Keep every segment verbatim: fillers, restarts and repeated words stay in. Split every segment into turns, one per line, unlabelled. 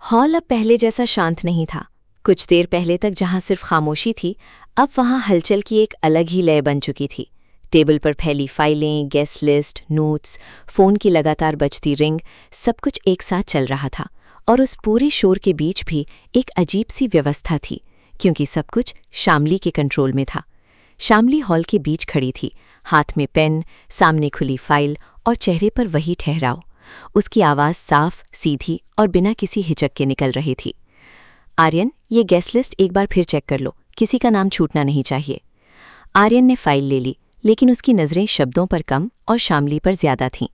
Hall अब पहले जैसा शांत नहीं था। कुछ देर पहले तक जहां सिर्फ खामोशी थी, अब वहां हलचल की एक अलग ही लय बन चुकी थी। टेबल पर फैली फाइलें, गेस्ट लिस्ट, नोट्स, फोन की लगातार बजती रिंग, सब कुछ एक साथ चल रहा था। और उस पूरे शोर के बीच भी एक अजीब सी व्यवस्था थी, क्योंकि सब कुछ शामली के कंट्रोल में था। शामली हॉल के बीच खड़ी थी, हाथ में पेन, सामने खुली फाइल और चेहरे पर वही ठहराव। उसकी आवाज़ साफ, सीधी और बिना किसी हिचक के निकल रही थी। आर्यन, ये गेस्ट लिस्ट एक बार फिर चेक कर लो, किसी का नाम छूटना नहीं चाहिए। आर्यन ने फाइल ले ली, लेकिन उसकी नज़रें शब्दों पर कम और शामली पर ज्यादा थीं।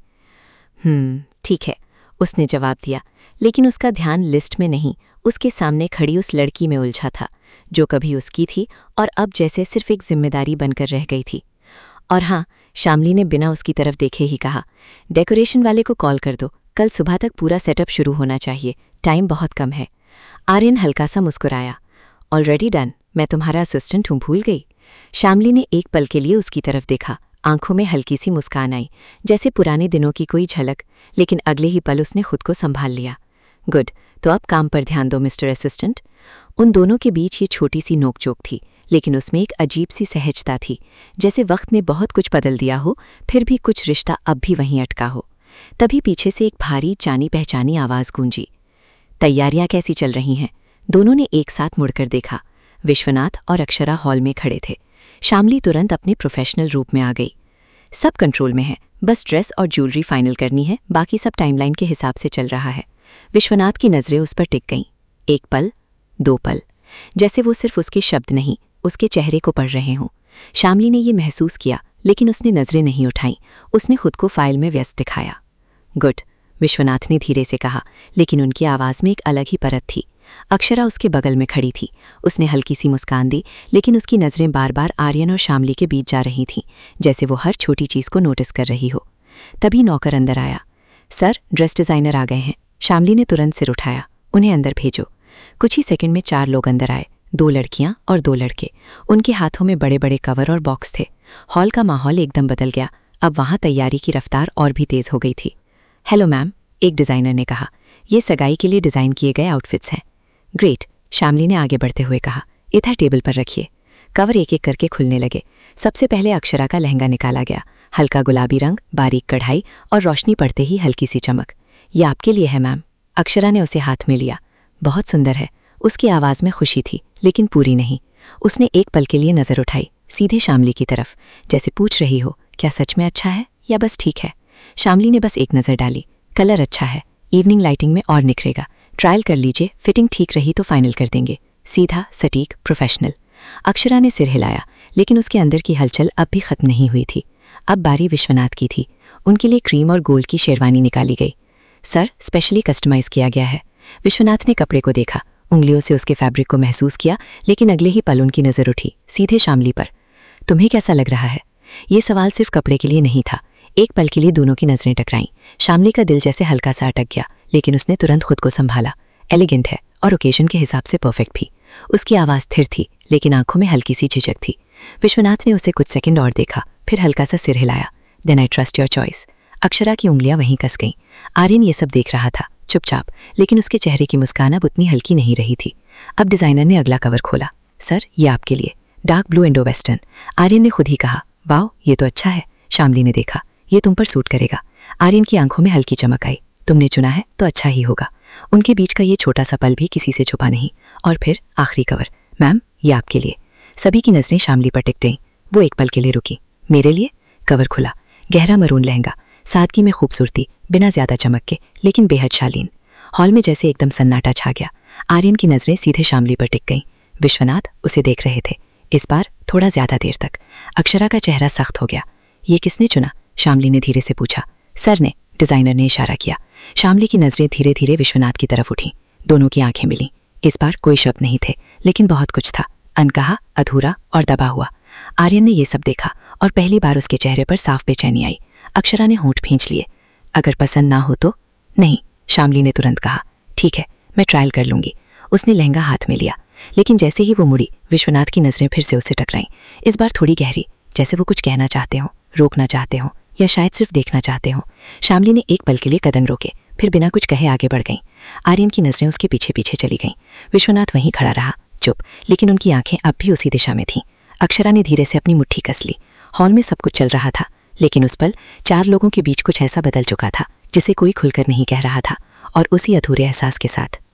हम्म ठीक है, उसने जवाब दिया, लेकिन उसका ध्यान लिस्ट में नहीं, उसके सामने खड़ी उस लड़की में उलझा था, जो कभी उसकी थी और अब जैसे सिर्फ एक जिम्मेदारी बनकर रह गई थी। और हाँ, शामली ने बिना उसकी तरफ देखे ही कहा, डेकोरेशन वाले को कॉल कर दो, कल सुबह तक पूरा सेटअप शुरू होना चाहिए, टाइम बहुत कम है। आर्यन हल्का सा मुस्कुराया। ऑलरेडी डन, मैं तुम्हारा असिस्टेंट हूँ, भूल गई। शामली ने एक पल के लिए उसकी तरफ देखा, आंखों में हल्की सी मुस्कान आई, जैसे पुराने दिनों की कोई झलक, लेकिन अगले ही पल उसने खुद को संभाल लिया। गुड, तो अब काम पर ध्यान दो मिस्टर असिस्टेंट। उन दोनों के बीच ये छोटी सी नोकझोंक थी, लेकिन उसमें एक अजीब सी सहजता थी, जैसे वक्त ने बहुत कुछ बदल दिया हो, फिर भी कुछ रिश्ता अब भी वहीं अटका हो। तभी पीछे से एक भारी जानी पहचानी आवाज़ गूंजी। तैयारियां कैसी चल रही हैं? दोनों ने एक साथ मुड़कर देखा। विश्वनाथ और अक्षरा हॉल में खड़े थे। शामली तुरंत अपने प्रोफेशनल रूप में आ गई। सब कंट्रोल में है, बस ड्रेस और ज्वेलरी फाइनल करनी है, बाकी सब टाइमलाइन के हिसाब से चल रहा है। विश्वनाथ की नज़रें उस पर टिक गईं। एक पल, दो पल, जैसे वो सिर्फ उसके शब्द नहीं, उसके चेहरे को पढ़ रहे हों। शामली ने ये महसूस किया, लेकिन उसने नज़रें नहीं उठाईं। उसने खुद को फाइल में व्यस्त दिखाया। गुड, विश्वनाथ ने धीरे से कहा, लेकिन उनकी आवाज़ में एक अलग ही परत थी। अक्षरा उसके बगल में खड़ी थी। उसने हल्की सी मुस्कान दी, लेकिन उसकी नज़रें बार बार आर्यन और शामली के बीच जा रही थीं, जैसे वो हर छोटी चीज़ को नोटिस कर रही हो। तभी नौकर अंदर आया। सर, ड्रेस डिज़ाइनर आ गए हैं। शामली ने तुरंत सिर उठाया। उन्हें अंदर भेजो। कुछ ही सेकंड में चार लोग अंदर आए, दो लड़कियां और दो लड़के। उनके हाथों में बड़े बड़े कवर और बॉक्स थे। हॉल का माहौल एकदम बदल गया। अब वहां तैयारी की रफ्तार और भी तेज हो गई थी। हेलो मैम, एक डिज़ाइनर ने कहा, ये सगाई के लिए डिज़ाइन किए गए आउटफिट्स हैं। ग्रेट, शामली ने आगे बढ़ते हुए कहा, इधर टेबल पर रखिए। कवर एक एक करके खुलने लगे। सबसे पहले अक्षरा का लहंगा निकाला गया। हल्का गुलाबी रंग, बारीक कढ़ाई और रोशनी पड़ते ही हल्की सी चमक। ये आपके लिए है मैम। अक्षरा ने उसे हाथ में लिया। बहुत सुंदर है। उसकी आवाज़ में खुशी थी, लेकिन पूरी नहीं। उसने एक पल के लिए नज़र उठाई, सीधे शामली की तरफ, जैसे पूछ रही हो, क्या सच में अच्छा है या बस ठीक है। शामली ने बस एक नज़र डाली। कलर अच्छा है, इवनिंग लाइटिंग में और निखरेगा। ट्रायल कर लीजिए, फिटिंग ठीक रही तो फाइनल कर देंगे। सीधा, सटीक, प्रोफेशनल। अक्षरा ने सिर हिलाया, लेकिन उसके अंदर की हलचल अब भी खत्म नहीं हुई थी। अब बारी विश्वनाथ की थी। उनके लिए क्रीम और गोल्ड की शेरवानी निकाली गई। सर, स्पेशली कस्टमाइज किया गया है। विश्वनाथ ने कपड़े को देखा, उंगलियों से उसके फैब्रिक को महसूस किया, लेकिन अगले ही पल उनकी नज़र उठी सीधे शामली पर। तुम्हें कैसा लग रहा है? ये सवाल सिर्फ कपड़े के लिए नहीं था। एक पल के लिए दोनों की नज़रें टकराईं। शामली का दिल जैसे हल्का सा अटक गया, लेकिन उसने तुरंत खुद को संभाला। एलिगेंट है और ओकेजन के हिसाब से परफेक्ट भी। उसकी आवाज़ स्थिर थी, लेकिन आंखों में हल्की सी झिझक थी। विश्वनाथ ने उसे कुछ सेकंड और देखा, फिर हल्का सा सिर हिलाया। Then I trust your choice. Akshara की उंगलियां वहीं कस गईं। आर्यन ये सब देख रहा था, चुपचाप, लेकिन उसके चेहरे की मुस्कान अब उतनी हल्की नहीं रही थी। अब डिज़ाइनर ने अगला कवर खोला। सर, ये आपके लिए, dark blue Indo western. Aryan ने खुद ही कहा, वाह, ये तो अच्छा है। शामली ने देखा, ये तुम पर सूट करेगा। आर्यन की आंखों में हल्की चमक आई। तुमने चुना है तो अच्छा ही होगा। उनके बीच का ये छोटा सा पल भी किसी से छुपा नहीं। और फिर आखिरी कवर। मैम, ये आपके लिए। सभी की नज़रें शामली पर टिक गईं। वो एक पल के लिए रुकी। मेरे लिए? कवर खुला। गहरा मरून लहंगा, सादगी में खूबसूरती, बिना ज्यादा चमक के, लेकिन बेहद शालीन। हॉल में जैसे एकदम सन्नाटा छा गया। आर्यन की नज़रें सीधे शामली पर टिक गईं। विश्वनाथ उसे देख रहे थे, इस बार थोड़ा ज्यादा देर तक। अक्षरा का चेहरा सख्त हो गया। ये किसने चुना? शामली ने धीरे से पूछा। सर ने, डिज़ाइनर ने इशारा किया। शामली की नज़रें धीरे धीरे विश्वनाथ की तरफ उठी। दोनों की आंखें मिलीं। इस बार कोई शब्द नहीं थे, लेकिन बहुत कुछ था, अनकहा, अधूरा और दबा हुआ। आर्यन ने यह सब देखा और पहली बार उसके चेहरे पर साफ बेचैनी आई। अक्षरा ने होंठ भींच लिए। अगर पसंद ना हो तो? नहीं, शामली ने तुरंत कहा। ठीक है, मैं ट्रायल कर लूंगी। उसने लहंगा हाथ में लिया, लेकिन जैसे ही वो मुड़ी, विश्वनाथ की नज़रें फिर से उससे टकराईं। इस बार थोड़ी गहरी, जैसे वो कुछ कहना चाहते हो, रोकना चाहते हो, या शायद सिर्फ देखना चाहते हो। शामली ने एक पल के लिए कदम रोके,
फिर बिना कुछ कहे आगे बढ़ गईं। आर्यन की नजरें उसके पीछे पीछे चली गईं। विश्वनाथ वहीं खड़ा रहा, चुप, लेकिन उनकी आंखें अब भी उसी दिशा में थीं। अक्षरा ने धीरे से अपनी मुट्ठी कस ली। हॉल में सब कुछ चल रहा था, लेकिन उस पल चार लोगों के बीच कुछ ऐसा बदल चुका था जिसे कोई खुलकर नहीं कह रहा था, और उसी अधूरे एहसास के साथ